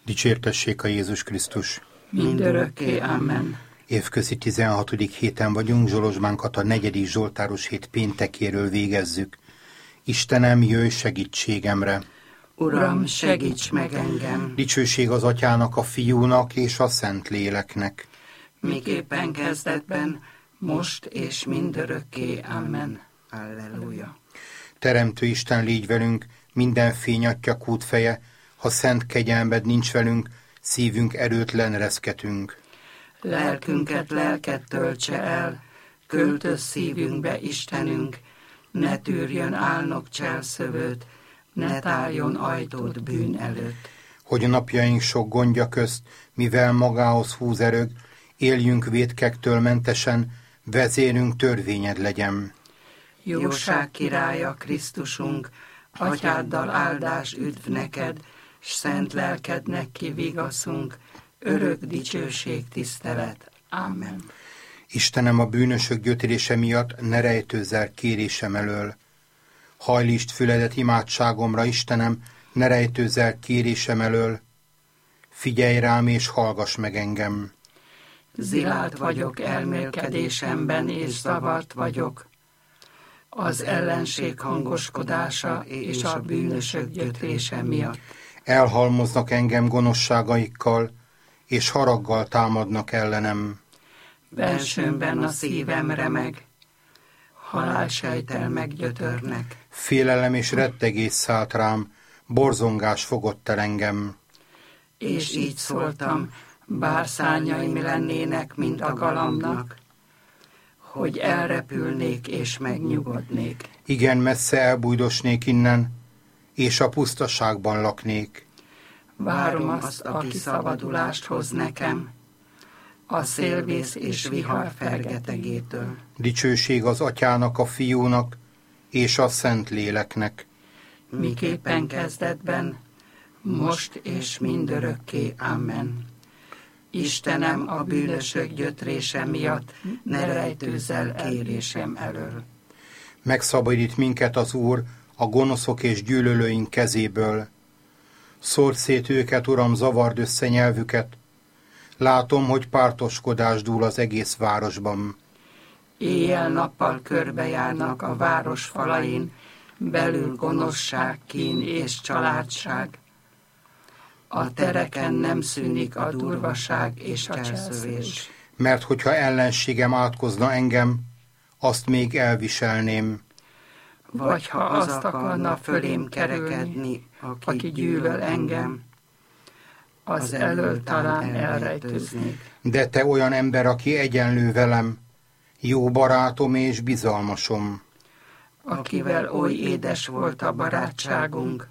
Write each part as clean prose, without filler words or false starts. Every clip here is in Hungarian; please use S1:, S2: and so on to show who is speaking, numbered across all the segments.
S1: Dicsértessék a Jézus Krisztus!
S2: Mindörökké, amen.
S1: Évközi 16. héten vagyunk, Zsolozsmánkat a 4. Zsoltáros hét péntekéről végezzük. Istenem, jöjj segítségemre!
S2: Uram, segíts meg engem!
S1: Dicsőség az Atyának, a Fiúnak és a Szentléleknek.
S2: Miképpen kezdetben, most és mindörökké, amen. Alleluja!
S1: Teremtő Isten, légy velünk, minden fény Atya kútfeje, ha szent kegyelmed nincs velünk, szívünk erőtlen reszketünk.
S2: Lelkünket lelket töltse el, költöz szívünkbe Istenünk, ne tűrjön álnok cselszövőt, ne tárjon ajtót bűn előtt.
S1: Hogy napjaink sok gondja közt, mivel magához húz erőg, éljünk vétkektől mentesen, vezérünk törvényed legyen.
S2: Jóság királya, Krisztusunk, Atyáddal áldás üdv neked, s szent lelkednek kivigaszunk, örök dicsőség, tisztelet. Amen.
S1: Istenem, a bűnösök gyötrése miatt ne rejtőzz el kérésem elől. Hajlítsd füledet imádságomra, Istenem, ne rejtőzz el kérésem elől. Figyelj rám és hallgass meg engem.
S2: Zilált vagyok elmélkedésemben, és zavart vagyok. Az ellenség hangoskodása és a bűnösök gyötrése miatt.
S1: Elhalmoznak engem gonoszságaikkal, és haraggal támadnak ellenem.
S2: Bensőmben a szívem remeg, halálsejtel meggyötörnek.
S1: Félelem és rettegés szállt rám, borzongás fogott el engem.
S2: És így szóltam, bár szárnyaim lennének, mint a galambnak, hogy elrepülnék és megnyugodnék.
S1: Igen, messze elbújdosnék innen, és a pusztaságban laknék.
S2: Várom azt, aki szabadulást hoz nekem, a szélvész és vihar fergetegétől.
S1: Dicsőség az Atyának, a Fiúnak és a Szentléleknek.
S2: Miképpen kezdetben, most és mindörökké, amen. Istenem, a bűnösök gyötrése miatt ne rejtőzz el kérésem elől.
S1: Megszabadít minket az Úr a gonoszok és gyűlölőink kezéből. Szórd szét őket, Uram, zavard össze nyelvüket. Látom, hogy pártoskodás dúl az egész városban.
S2: Éjjel-nappal körbejárnak a város falain, belül gonoszság, kín és családság. A tereken nem szűnik a durvaság és a cselszövés.
S1: Mert hogyha ellenségem átkozna engem, azt még elviselném.
S2: Vagy ha azt akarna fölém kerekedni, aki gyűlöl engem, az elől talán elrejtőznék.
S1: De te olyan ember, aki egyenlő velem, jó barátom és bizalmasom.
S2: Akivel oly édes volt a barátságunk,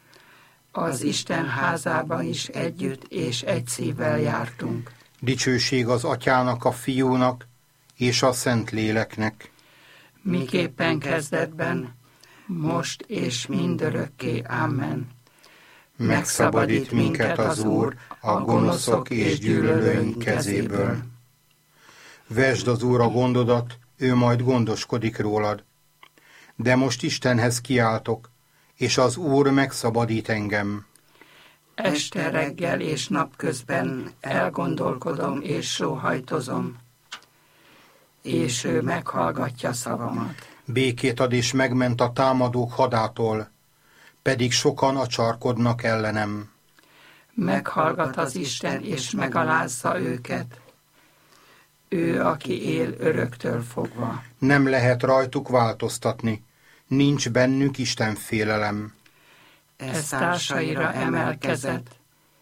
S2: az Isten házában is együtt és egy szívvel jártunk.
S1: Dicsőség az Atyának, a Fiúnak és a Szentléleknek.
S2: Miképpen kezdetben, most és mindörökké, amen.
S1: Megszabadít minket az Úr a gonoszok és gyűlölőink kezéből. Vesd az Úr a gondodat, ő majd gondoskodik rólad. De most Istenhez kiáltok, és az Úr megszabadít engem.
S2: Este, reggel és napközben elgondolkodom és sóhajtozom, és ő meghallgatja szavamat.
S1: Békét ad és megment a támadók hadától, pedig sokan acsarkodnak ellenem.
S2: Meghallgat az Isten és megalázza őket, ő, aki él öröktől fogva.
S1: Nem lehet rajtuk változtatni, nincs bennük istenfélelem.
S2: Ez társaira emelkezett,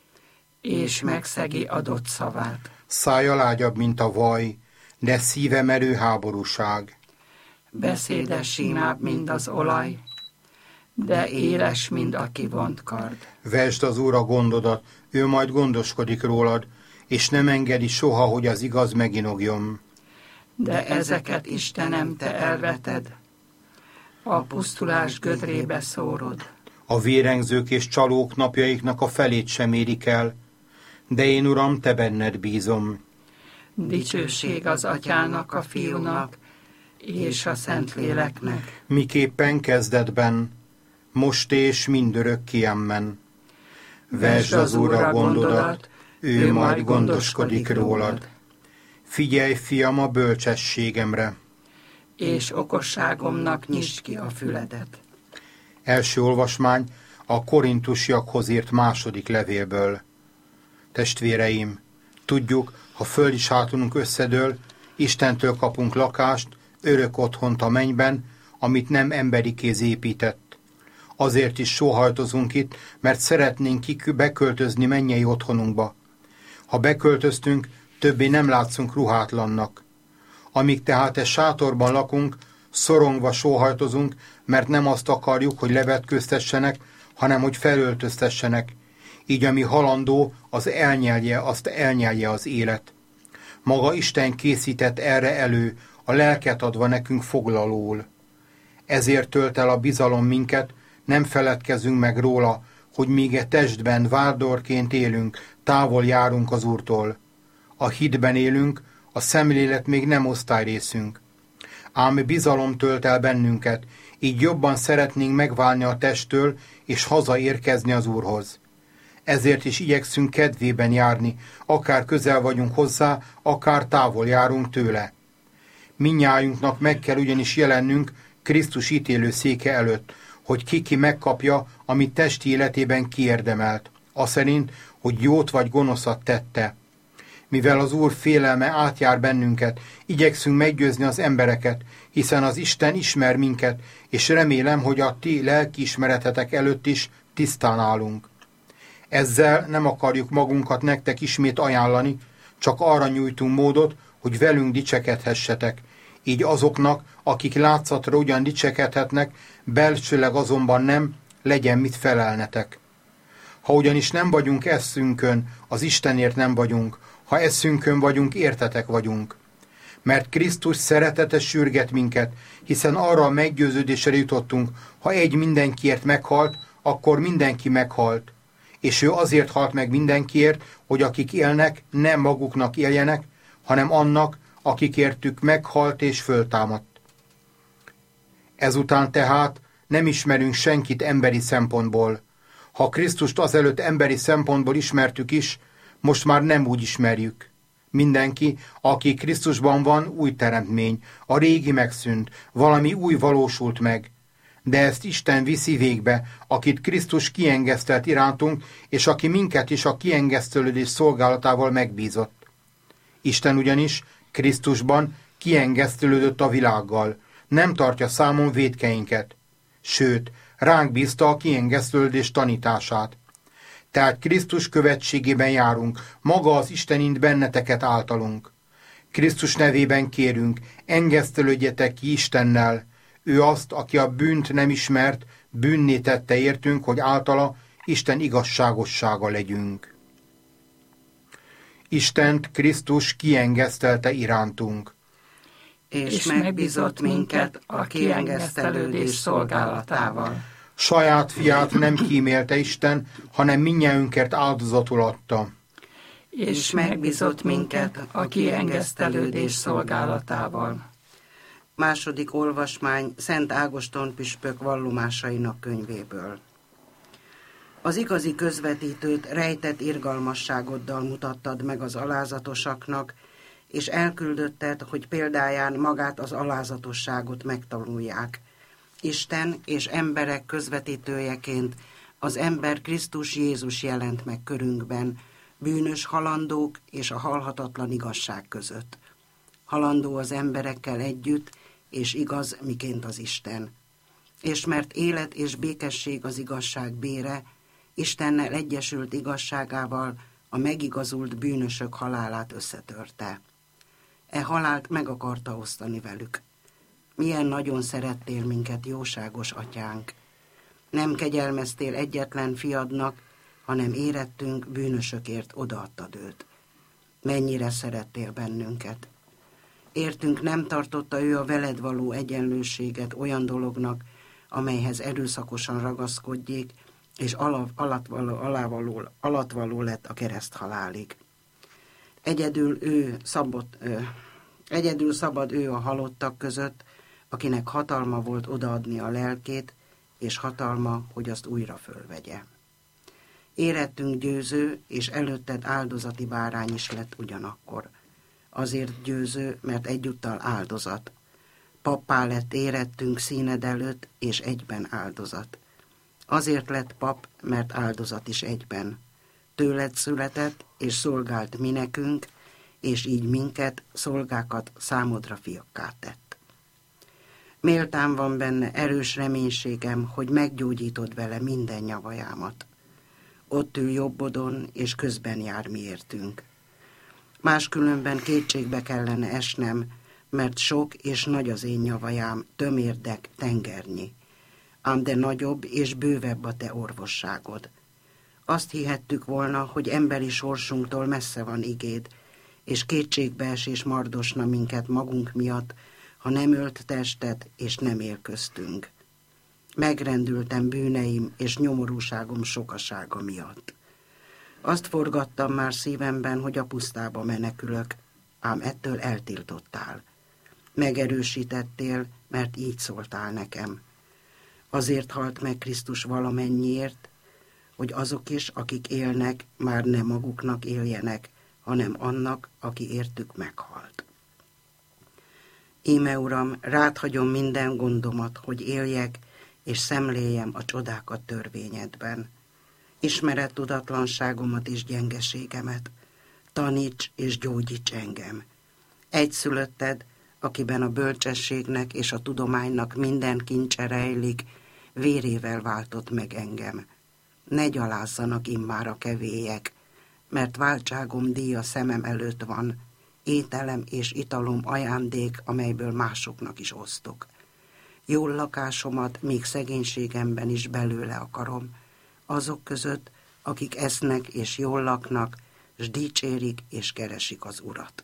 S2: és megszegi adott szavát.
S1: Szája lágyabb, mint a vaj, de szíve merő háborúság.
S2: Beszéde simább, mint az olaj, de éles, mint a kivont kard.
S1: Vesd az Úr a gondodat, ő majd gondoskodik rólad, és nem engedi soha, hogy az igaz meginogjon.
S2: De ezeket, Istenem, te elveted, a pusztulás gödrébe szórod.
S1: A vérengzők és csalók napjaiknak a felét sem érik el, de én, Uram, te benned bízom.
S2: Dicsőség az Atyának, a Fiúnak és a Szentléleknek.
S1: Miképpen kezdetben, most és mindörökké, amen. Vesd az Úrra gondodat, ő majd gondoskodik rólad. Figyelj, fiam, a bölcsességemre,
S2: és okosságomnak nyisd ki a füledet.
S1: Első olvasmány a Korintusiakhoz írt második levélből. Testvéreim, tudjuk, ha föld is hátunk összedől, Istentől kapunk lakást, örök otthont a mennyben, amit nem emberi kéz épített. Azért is sóhajtozunk itt, mert szeretnénk beköltözni mennyei otthonunkba. Ha beköltöztünk, többé nem látszunk ruhátlannak. Amíg tehát sátorban lakunk, szorongva sóhajtozunk, mert nem azt akarjuk, hogy levetkőztessenek, hanem hogy felöltöztessenek. Így ami halandó, azt elnyelje az élet. Maga Isten készített erre elő, a lelket adva nekünk foglalóul. Ezért tölt el a bizalom minket, nem feledkezünk meg róla, hogy míg e testben vándorként élünk, távol járunk az Úrtól. A hitben élünk, a szemlélet még nem osztályrészünk. Ám bizalom tölt el bennünket, így jobban szeretnénk megválni a testtől, és hazaérkezni az Úrhoz. Ezért is igyekszünk kedvében járni, akár közel vagyunk hozzá, akár távol járunk tőle. Mindnyájunknak meg kell ugyanis jelennünk Krisztus ítélőszéke előtt, hogy ki megkapja, amit testi életében kiérdemelt, aszerint, hogy jót vagy gonoszat tette. Mivel az Úr félelme átjár bennünket, igyekszünk meggyőzni az embereket, hiszen az Isten ismer minket, és remélem, hogy a ti lelkiismeretetek előtt is tisztán állunk. Ezzel nem akarjuk magunkat nektek ismét ajánlani, csak arra nyújtunk módot, hogy velünk dicsekedhessetek. Így azoknak, akik látszatra ugyan dicsekedhetnek, belsőleg azonban nem, legyen mit felelnetek. Ha ugyanis nem vagyunk eszünkön, az Istenért nem vagyunk, ha eszünkön vagyunk, értetek vagyunk. Mert Krisztus szeretete sürget minket, hiszen arra a meggyőződésre jutottunk, ha egy mindenkiért meghalt, akkor mindenki meghalt. És ő azért halt meg mindenkiért, hogy akik élnek, nem maguknak éljenek, hanem annak, akikértük meghalt és föltámadt. Ezután tehát nem ismerünk senkit emberi szempontból. Ha Krisztust azelőtt emberi szempontból ismertük is, most már nem úgy ismerjük. Mindenki, aki Krisztusban van, új teremtmény, a régi megszűnt, valami új valósult meg. De ezt Isten viszi végbe, akit Krisztus kiengesztelt irántunk, és aki minket is a kiengesztelődés szolgálatával megbízott. Isten ugyanis Krisztusban kiengesztelődött a világgal, nem tartja számon vétkeinket, sőt, ránk bízta a kiengesztelődés tanítását. Tehát Krisztus követségében járunk, maga az Isten int benneteket általunk. Krisztus nevében kérünk, engesztelődjetek ki Istennel, ő azt, aki a bűnt nem ismert, bűnné tette értünk, hogy általa Isten igazságossága legyünk. Istent Krisztus kiengesztelte irántunk.
S2: És megbízott minket a kiengesztelődés szolgálatával.
S1: Saját fiát nem kímélte Isten, hanem mindnyájunkért áldozatul adta.
S2: És megbízott minket a kiengesztelődés szolgálatával.
S3: Második olvasmány Szent Ágoston püspök vallomásainak könyvéből. Az igazi közvetítőt rejtett irgalmasságoddal mutattad meg az alázatosaknak, és elküldötted, hogy példáján magát az alázatosságot megtanulják. Isten és emberek közvetítőjeként az ember Krisztus Jézus jelent meg körünkben, bűnös halandók és a halhatatlan igazság között. Halandó az emberekkel együtt, és igaz, miként az Isten. És mert élet és békesség az igazság bére, Istennel egyesült igazságával a megigazult bűnösök halálát összetörte. E halált meg akarta osztani velük. Milyen nagyon szerettél minket, jóságos atyánk! Nem kegyelmeztél egyetlen fiadnak, hanem érettünk bűnösökért odaadtad őt. Mennyire szerettél bennünket! Értünk nem tartotta ő a veled való egyenlőséget olyan dolognak, amelyhez erőszakosan ragaszkodjék, és alatvaló lett a kereszthalálig. Egyedül szabad ő a halottak között, akinek hatalma volt odaadni a lelkét, és hatalma, hogy azt újra fölvegye. Érettünk győző, és előtted áldozati bárány is lett ugyanakkor. Azért győző, mert egyúttal áldozat. Pappá lett érettünk színed előtt, és egyben áldozat. Azért lett pap, mert áldozat is egyben. Tőled született, és szolgált mi nekünk, és így minket, szolgákat számodra fiakká tett. Méltán van benne erős reménységem, hogy meggyógyítod vele minden nyavajámat. Ott ül jobbodon, és közben jár miértünk. Máskülönben kétségbe kellene esnem, mert sok és nagy az én nyavajám, tömérdek, tengernyi. Ám de nagyobb és bővebb a te orvosságod. Azt hihettük volna, hogy emberi sorsunktól messze van igéd, és kétségbeesés mardosna minket magunk miatt, ha nem ölt testet, és nem él köztünk. Megrendültem bűneim és nyomorúságom sokasága miatt. Azt forgattam már szívemben, hogy a pusztába menekülök, ám ettől eltiltottál. Megerősítettél, mert így szóltál nekem. Azért halt meg Krisztus valamennyiért, hogy azok is, akik élnek, már nem maguknak éljenek, hanem annak, aki értük meghalt. Íme, Uram, rád hagyom minden gondomat, hogy éljek, és szemléljem a csodákat törvényedben. Ismered tudatlanságomat és gyengeségemet, taníts és gyógyíts engem. Egyszülötted, akiben a bölcsességnek és a tudománynak minden kincse rejlik, vérével váltott meg engem. Ne gyalázzanak immár a kevélyek, mert váltságom díja szemem előtt van, ételem és italom ajándék, amelyből másoknak is osztok. Jól lakásomat még szegénységemben is belőle akarom, azok között, akik esznek és jól laknak, s dicsérik és keresik az Urat.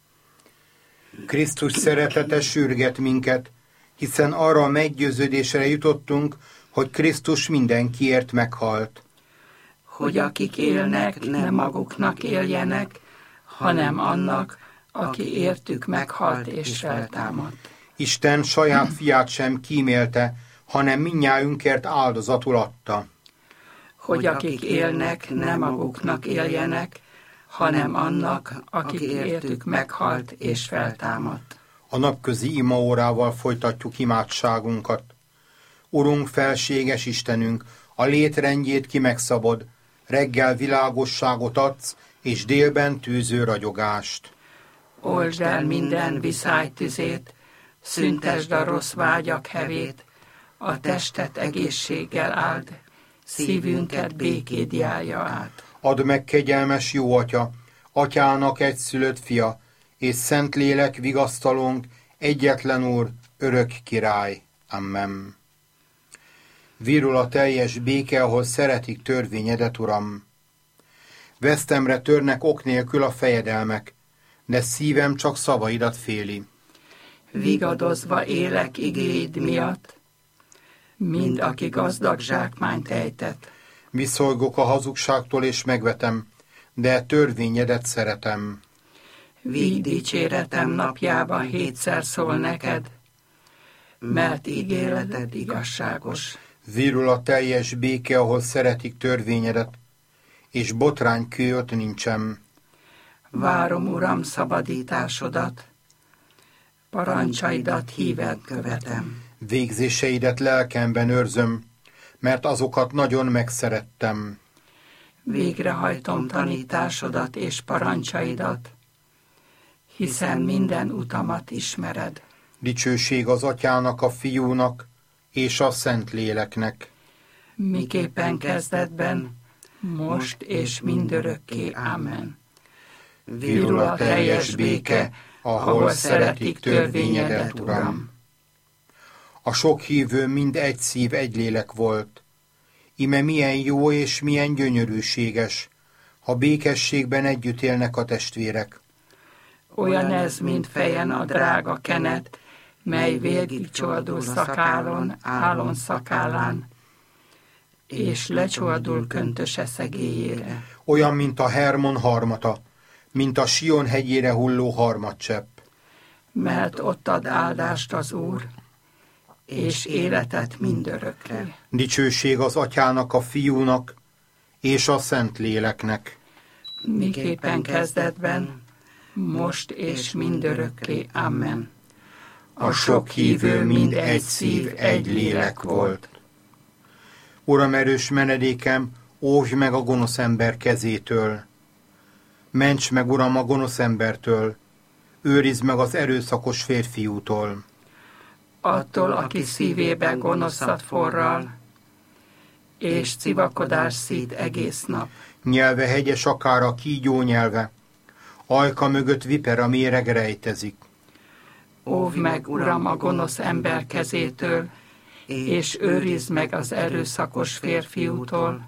S1: Krisztus szeretete sürget minket, hiszen arra a meggyőződésre jutottunk, hogy Krisztus mindenkiért meghalt.
S2: Hogy akik élnek, nem maguknak éljenek, hanem annak, aki értük meghalt és feltámadt.
S1: Isten saját fiát sem kímélte, hanem mindnyájunkért áldozatul adta.
S2: Hogy akik élnek, nem maguknak éljenek, hanem annak, aki értük meghalt és feltámadt.
S1: A napközi imaórával folytatjuk imádságunkat. Urunk, felséges Istenünk, a létrendjét ki megszabod, reggel világosságot adsz, és délben tűző ragyogást.
S2: Oldsd el minden viszály tüzét, szüntesd a rossz vágyak hevét, a testet egészséggel áld, szívünket békéd járja át.
S1: Add meg, kegyelmes jó Atya, Atyának egyszülött fia, és Szentlélek vigasztalónk, egyetlen Úr, örök király. Amen. Virul a teljes béke, ahol szeretik törvényedet, Uram. Vesztemre törnek ok nélkül a fejedelmek, de szívem csak szavaidat féli.
S2: Vigadozva élek igéid miatt, mind aki gazdag zsákmányt ejtett.
S1: Viszolgok a hazugságtól és megvetem, de törvényedet szeretem.
S2: Víg dicséretem napjában 7-szer szól neked, mert ígéreted igazságos.
S1: Virul a teljes béke, ahol szeretik törvényedet, és botránykő ott nincsen.
S2: Várom, Uram, szabadításodat, parancsaidat híven követem.
S1: Végzéseidet lelkemben őrzöm, mert azokat nagyon megszerettem.
S2: Végrehajtom tanításodat és parancsaidat, hiszen minden utamat ismered.
S1: Dicsőség az Atyának, a Fiúnak és a Szentléleknek.
S2: Miképpen kezdetben, most és mindörökké. Amen.
S1: Virul a teljes béke, ahol szeretik törvényedet, Uram. A sok hívő mind egy szív, egy lélek volt. Ime milyen jó és milyen gyönyörűséges, ha békességben együtt élnek a testvérek.
S2: Olyan ez, mint fejen a drága kenet, mely végig csordul szakálon, állon szakállán, és lecsordul köntöse szegélyére.
S1: Olyan, mint a Hermon harmata, mint a Sion hegyére hulló harmatcsepp.
S2: Mert ott ad áldást az Úr, és életet mindörökre.
S1: Dicsőség az Atyának, a Fiúnak és a Szentléleknek.
S2: Miképpen kezdetben, most és mindörökké. Amen.
S1: A sok hívő mind egy szív, egy lélek volt. Uram, erős menedékem, óvj meg a gonosz ember kezétől. Ments meg, Uram, a gonosz embertől, őrizd meg az erőszakos férfiútól.
S2: Attól, aki szívében gonoszat forral, és civakodás szít egész nap.
S1: Nyelve hegyes akár a kígyó nyelve, ajka mögött vipera méreg rejtezik.
S2: Óvj meg, Uram, a gonosz ember kezétől, és őrizd meg az erőszakos férfiútól,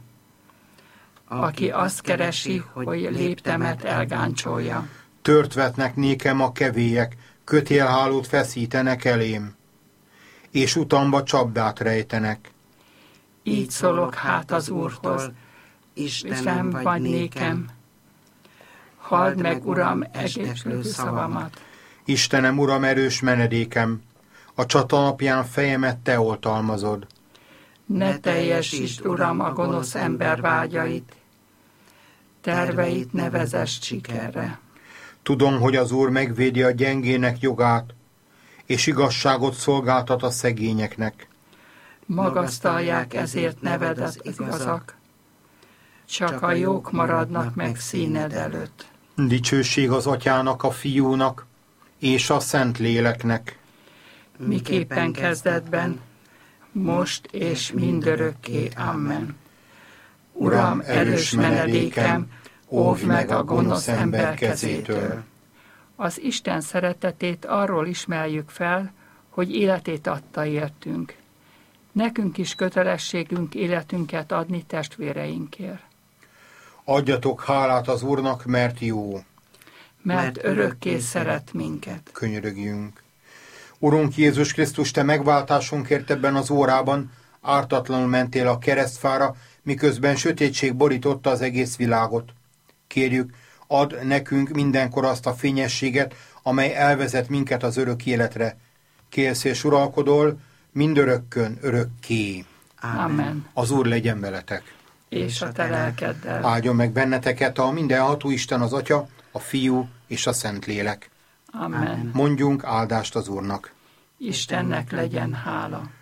S2: aki azt keresi, hogy léptemet elgáncsolja.
S1: Tört vetnek nékem a kevélyek, kötélhálót feszítenek elém, és utamba csapdát rejtenek.
S2: Így szólok hát az Úrhoz, Isten vagy nékem. Halld meg, Uram, egészlő szavamat.
S1: Istenem, Uram, erős menedékem, a csata napján fejemet te oltalmazod.
S2: Ne teljesítsd, Uram, a gonosz ember vágyait, terveit ne vezess sikerre.
S1: Tudom, hogy az Úr megvédi a gyengének jogát, és igazságot szolgáltat a szegényeknek.
S2: Magasztalják ezért nevedet az igazak, csak a jók maradnak meg színed előtt.
S1: Dicsőség az Atyának, a Fiúnak, és a Szentléleknek.
S2: Miképpen kezdetben, most és mindörökké. Amen. Uram, erős menedékem, óvj meg a gonosz ember kezétől. Az Isten szeretetét arról ismerjük fel, hogy életét adta értünk. Nekünk is kötelességünk életünket adni testvéreinkért.
S1: Adjatok hálát az Úrnak, mert jó.
S2: Mert örökké szeret minket.
S1: Könyörögjünk. Urunk Jézus Krisztus, te megváltásunkért ebben az órában ártatlanul mentél a keresztfára, miközben sötétség borította az egész világot. Kérjük, add nekünk mindenkor azt a fényességet, amely elvezet minket az örök életre. Kélsz és uralkodol, mindörökkön, örökké.
S2: Amen.
S1: Az Úr legyen veletek.
S2: És a te lelkeddel.
S1: Áldjon meg benneteket a mindenható Isten, az Atya, a Fiú és a Szentlélek.
S2: Amen.
S1: Mondjunk áldást az Úrnak.
S2: Istennek legyen hála.